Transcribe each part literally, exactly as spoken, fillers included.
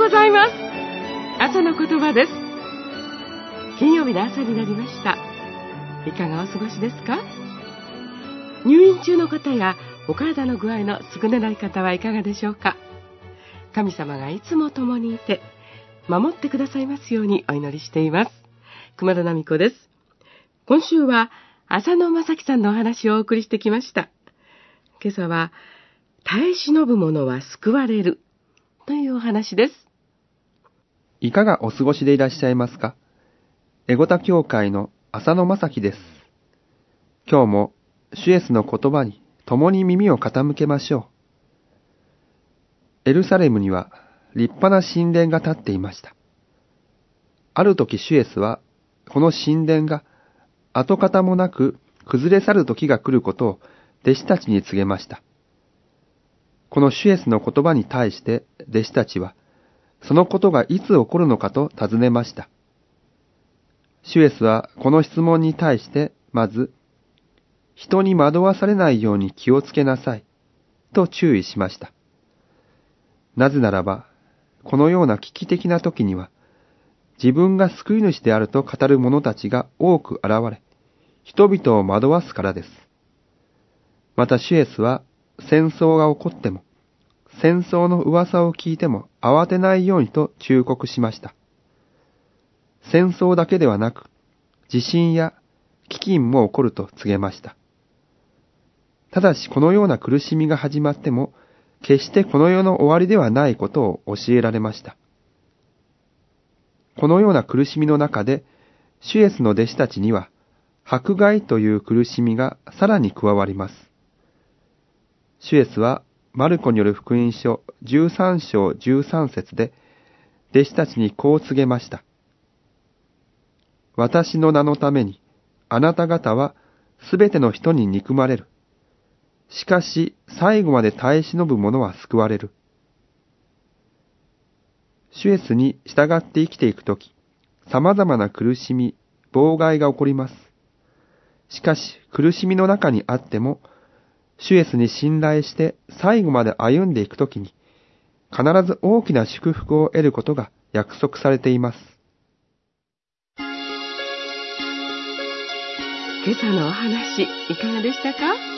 ございます。朝の言葉です。金曜日の朝になりました。いかがお過ごしですか？入院中の方やお体の具合の優れない方はいかがでしょうか？神様がいつも共にいて守ってくださいますようにお祈りしています。熊田奈美子です。今週は浅野正樹さんのお話をお送りしてきました。今朝は耐え忍ぶ者は救われるというお話です。 いかがお過ごしでいらっしゃいますか？エゴタ教会の浅野正樹です。今日も主イエスの言葉に共に耳を傾けましょう。エルサレムには立派な神殿が建っていました。ある時主イエスはこの神殿が跡形もなく崩れ去る時が来ることを弟子たちに告げました。この主イエスの言葉に対して弟子たちはそのことがいつ起こるのかと尋ねました。主イエスはこの質問に対してまず、人に惑わされないように気をつけなさいと注意しました。なぜならば、このような危機的な時には、自分が救い主であると語る者たちが多く現れ、人々を惑わすからです。また主イエスは戦争が起こっても、戦争の噂を聞いても慌てないようにと忠告しました。戦争だけではなく、地震や飢饉も起こると告げました。ただしこのような苦しみが始まっても、決してこの世の終わりではないことを教えられました。このような苦しみの中で、主イエスの弟子たちには、迫害という苦しみがさらに加わります。主イエスは、マルコによる福音書じゅうさん章じゅうさん節で、弟子たちにこう告げました。私の名のために、あなた方はすべての人に憎まれる。しかし、最後まで耐え忍ぶ者は救われる。主イエスに従って生きていくとき、様々な苦しみ、妨害が起こります。しかし、苦しみの中にあっても、主イエスに信頼して最後まで歩んでいくときに、必ず大きな祝福を得ることが約束されています。 今朝のお話、いかがでしたか？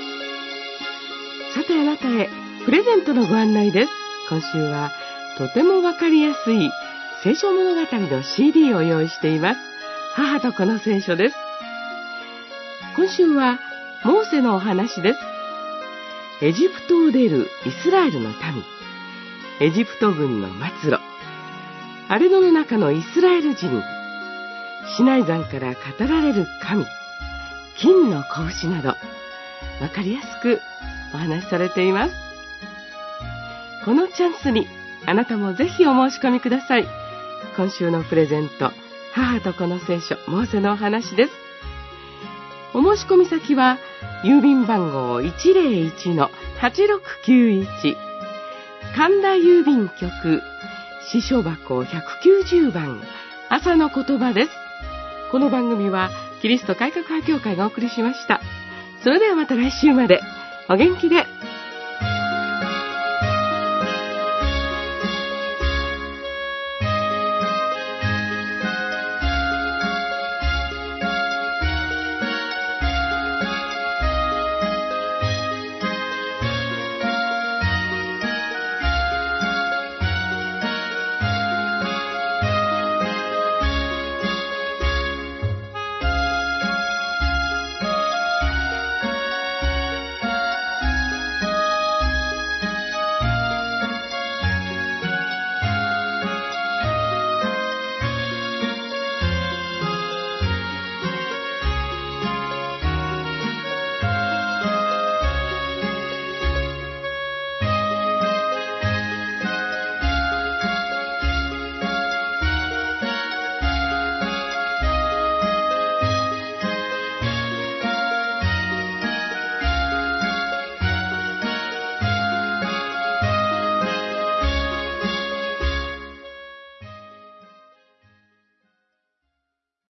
さてあなたへプレゼントのご案内です。今週はとてもわかりやすい聖書物語の シーディー を用意しています。母と子の聖書です。今週はモーセのお話です。エジプトを出るイスラエルの民、エジプト軍の末路、荒れ野の中のイスラエル人、シナイ山から語られる神、金の子牛など、わかりやすくお話しされています。このチャンスにあなたもぜひお申し込みください。今週のプレゼント、母と子の聖書、モーセのお話です。お申し込み先は、郵便番号 いちまるいちのはちろくきゅういち、神田郵便局、支所箱ひゃくきゅうじゅうばん、朝の言葉です。この番組は、キリスト改革派教会がお送りしました。それではまた来週まで、お元気で